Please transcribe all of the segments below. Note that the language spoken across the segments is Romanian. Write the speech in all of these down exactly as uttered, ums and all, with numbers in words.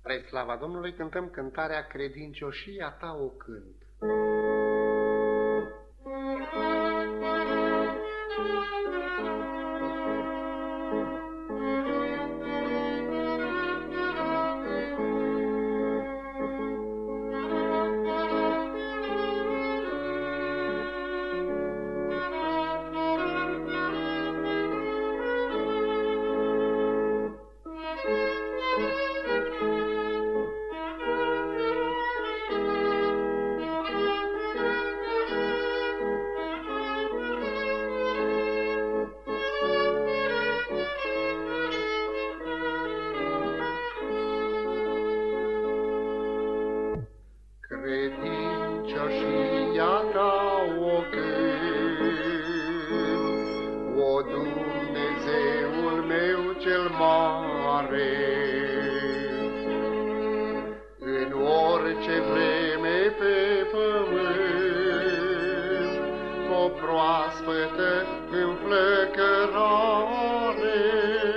Spre slava Domnului cântăm cântarea Credincioșia ta o cânt. Credincioșia ta o cânt, o Dumnezeul meu cel mare. În orice vreme pe pământ, o proaspătă înflăcărare.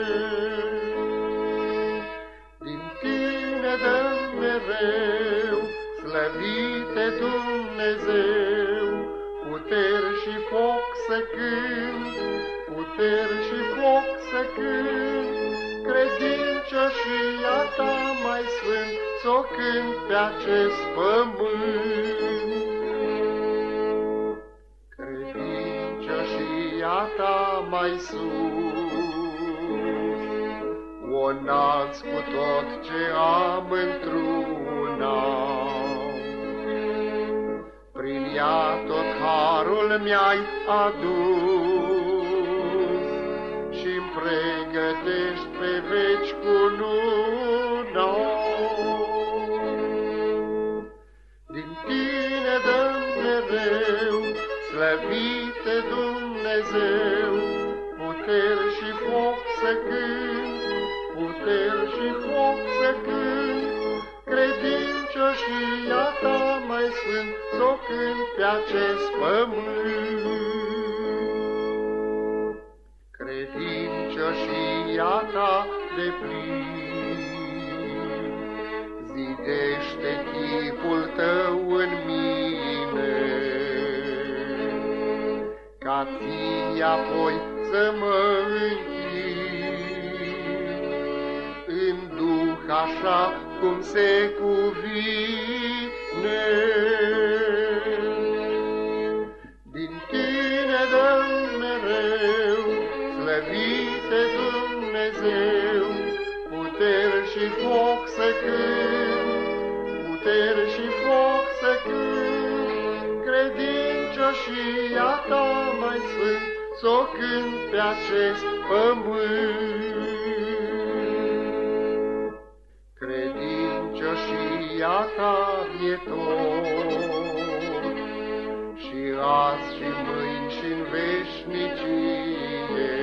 Din tine dă-mi mereu, slăvite Dumnezeu, puteri și foc să cânt, puteri și foc să cânt. Credincioșia ta mai sfânt, s-o cânt pe acest pământ. Credincioșia ta mai sus, o înalți cu tot ce am într-una. Prin ea tot harul mi-ai adus și-mi pregătești pe veci cununa. Din tine dă-mi mereu, slăvite Dumnezeu, puteri și foc să cânt, puteri și foc să cânt. Credincioșia ta mai sfânt, s-o cânt pe acest pământ. Credincioșia ta deplin, zidește chipul tău în mine, ca ție apoi să mă închin, în duh așa cum se cuvine. Din tine dă-mi mereu, slăvite Dumnezeu, puteri și foc să cânt, puteri și foc să cânt. Credincioșia ta mai sfânt, s-o cânt pe acest pământ. Credincioșia ta e tot, și azi și mâini și-n veșnicie.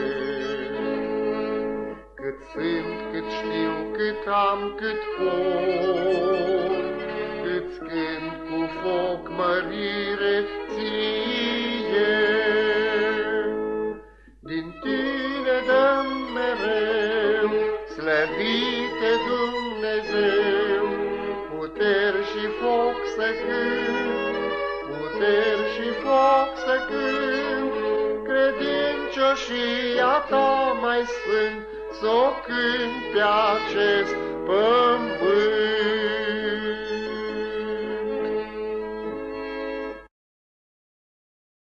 Cât sunt, cât știu, cât am, cât pot, îți cânt cu foc mărire ție. Din tine dă-mi mereu, slăvite Dumnezeu, puteri și foc să cânt, puteri și foc să cânt. Credincioșia ta mai sfânt, s-o cânt pe acest pământ.